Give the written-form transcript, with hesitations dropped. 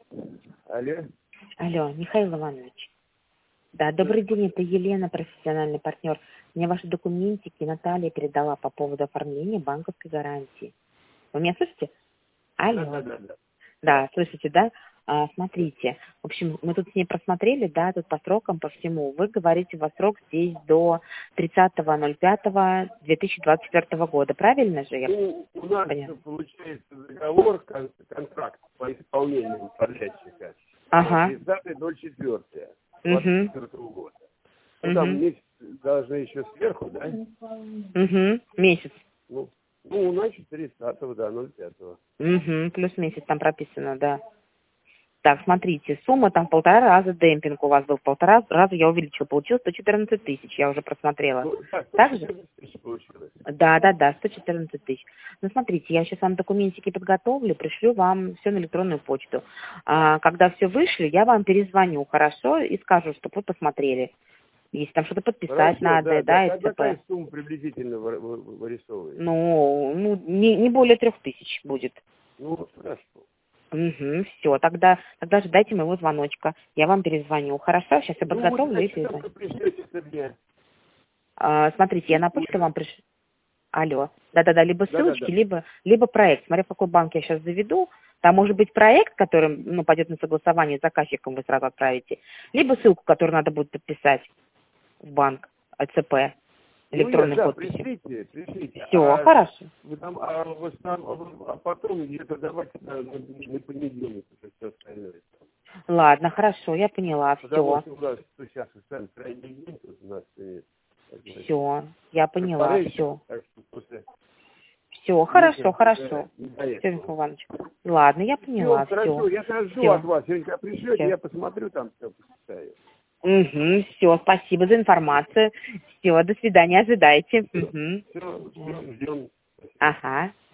Алло. Алло, Михаил Иванович. Да, добрый день, это Елена, профессиональный партнер. Мне ваши документики Наталья передала по поводу оформления банковской гарантии. Вы меня слышите? Алло. Да. Да, слышите, да? Смотрите, в общем, мы тут с ней просмотрели, да, тут по срокам, по всему. Вы говорите, у вас срок здесь до 30.05.2024 года, правильно же? Я Ну, у нас поняла. получается договор, контракт по исполнению подрядчика. Ага. 30.04. Угу. 24 года. Ну, там месяц должны еще сверху, да? Угу. Месяц. Ну, значит, 30-го, да, 05-го. Угу. Плюс месяц там прописано, да. Так, смотрите, сумма там в 1,5 раза демпинг у вас был, в 1,5 раза я увеличила, получилось 114 тысяч, я уже просмотрела. Ну, так, Так же? 114 тысяч получилось. Да, 114 тысяч. Ну, смотрите, я сейчас вам документики подготовлю, пришлю вам все на электронную почту. Когда все вышлю, я вам перезвоню, хорошо, и скажу, чтобы вы посмотрели. Если там что-то подписать Хорошо, надо, да. да, СЦП. Какая сумма приблизительно вырисовывается? Ну, не более 3000 будет. Ну, хорошо. Угу, все, тогда ждайте моего звоночка. Я вам перезвоню. Хорошо, сейчас я подготовлю и перезвоню. Вы пришлете мне. Смотрите, я на почту вам пришлю. Алло. Да-да-да, либо ссылочки, либо проект. Смотря в какой банк я сейчас заведу. Там может быть проект, который пойдет на согласование с заказчиком, вы сразу отправите. Либо ссылку, которую надо будет подписать в банк, АЦП, электронной подписью. Пришлите. Все, хорошо. Вы там, потом где-то давайте на понедельник уже все остальное. Ладно, хорошо, я поняла, Потому все. что у нас сейчас сами крайний день тут у нас. Все, я поняла, все. Так что после... Все, хорошо. Все, Все, Михаил Иванович. Ладно, я поняла, все. хорошо, я жду от вас. Если пришлете, я посмотрю там все, почитаю. Угу, все, спасибо за информацию. Все, до свидания, ожидайте. Все, ждем. Ага.